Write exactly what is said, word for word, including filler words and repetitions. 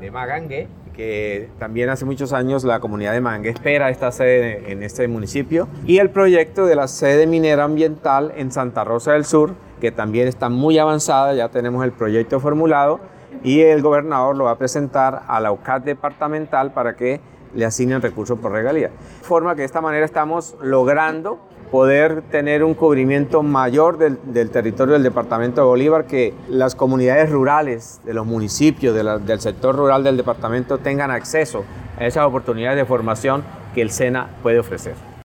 de Magangué, que también hace muchos años la comunidad de Magangué espera esta sede en este municipio, y el proyecto de la sede minera ambiental en Santa Rosa del Sur, que también está muy avanzada, ya tenemos el proyecto formulado y el gobernador lo va a presentar a la U C A D departamental para que le asignen recursos por regalía. De forma que de esta manera estamos logrando poder tener un cubrimiento mayor del, del territorio del departamento de Bolívar, que las comunidades rurales de los municipios, de la, del sector rural del departamento tengan acceso a esas oportunidades de formación que el SENA puede ofrecer.